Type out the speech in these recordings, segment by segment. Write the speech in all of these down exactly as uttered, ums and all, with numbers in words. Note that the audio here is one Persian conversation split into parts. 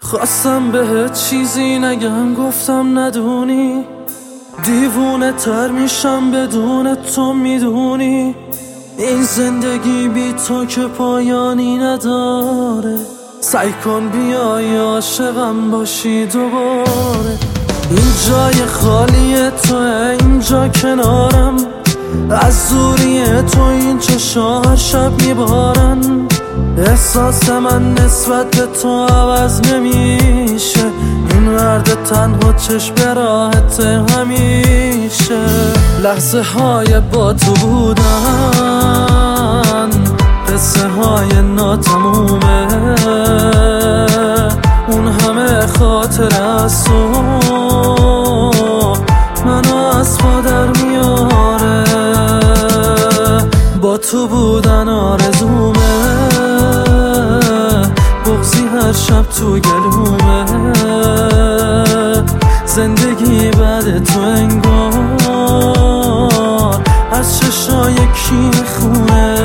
خواستم بهت چیزی نگم، گفتم ندونی دیوونه تر میشم بدون تو، میدونی این زندگی بی تو که پایانی نداره. سعی کن بیای عاشقم باشی دوباره. این جای خالیه تو، اینجا کنارم، از دوری تو این چشا شب میبارن. احساس من نسبت به تو عوض نمیشه، این مرد تنها چشم به راحت همیشه. لحظه های با تو بودن قصه های ناتمومه، اون همه خاطر از تو منو از پا در میاره. با تو بودن آرزومه، بغضی هر شب تو گلومه. زندگی بعد تو انگار از چشای کی خونه.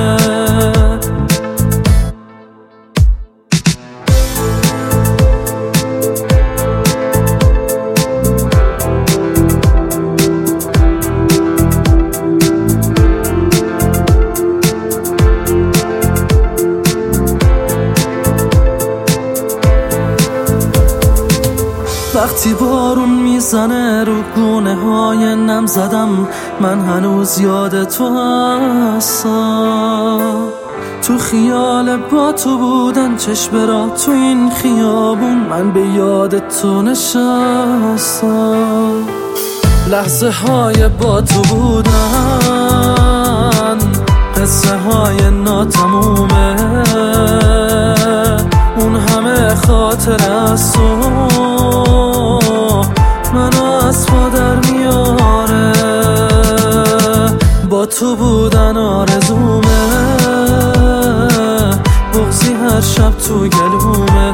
وقتی بارون میزنه رو گونه های نم زدم، من هنوز یاد تو هستم. تو خیال با تو بودن چشم را تو این خیابون، من به یاد تو نشستم. لحظه های با تو بودن قصه های ناتمومه، اون همه خاطر از تو منو از پا در میاره. با تو بودن آرزومه، بغضی هر شب تو گلومه.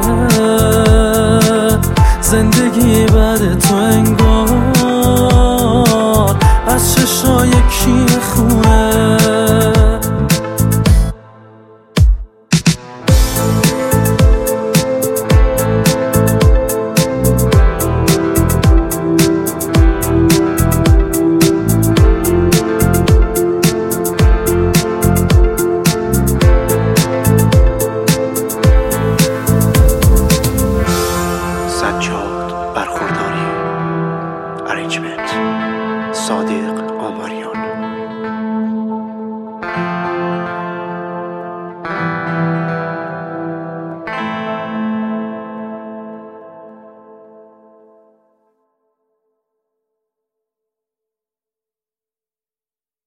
زندگی بعد تو انگار از چشای کی خونه.